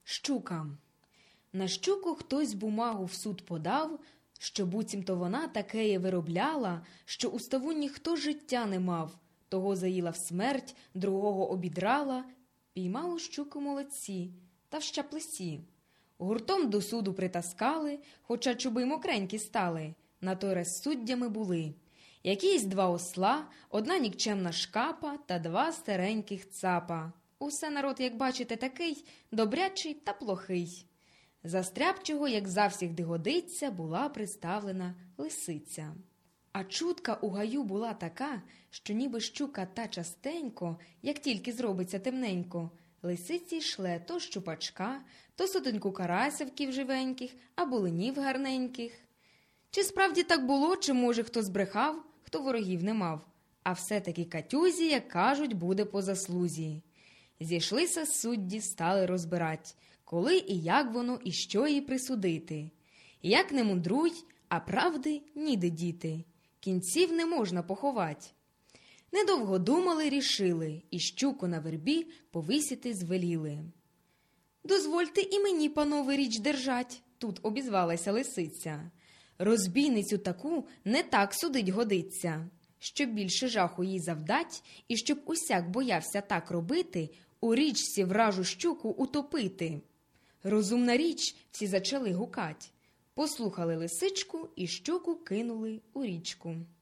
Щука. На щуку хтось бумагу в суд подав, що буцімто вона такеє виробляла, що у ставу ніхто життя не мав. Того заїла в смерть, другого обідрала. Піймало щуку молодці, та в щаплесі. Гуртом до суду притаскали, хоча чуби й мокренькі стали. На той раз суддями були якісь два осла, одна нікчемна шкапа та два стареньких цапа. Усе народ, як бачите, такий добрячий та плохий. За стряпчого, як завсігди годиться, була приставлена лисиця. А чутка у гаю була така, що ніби щука та частенько, як тільки зробиться темненько, лисиці шле то щупачка, то сотеньку карасявків живеньких, а буленів гарненьких. Чи справді так було, чи, може, хто збрехав, хто ворогів не мав? А все-таки Катюзі, як кажуть, буде по заслузі. Зійшлися судді, стали розбирать, коли і як воно, і що їй присудити. Як не мудруй, а правди ніде діти, кінців не можна поховать. Недовго думали, рішили, і щуку на вербі повисіти звеліли. «Дозвольте і мені, панове, річ держать», – тут обізвалася лисиця. «Розбійницю таку не так судить годиться. Щоб більше жаху їй завдать, і щоб усяк боявся так робити, у річці вражу щуку утопити». Розумна річ, всі зачали гукать. Послухали лисичку і щуку кинули у річку.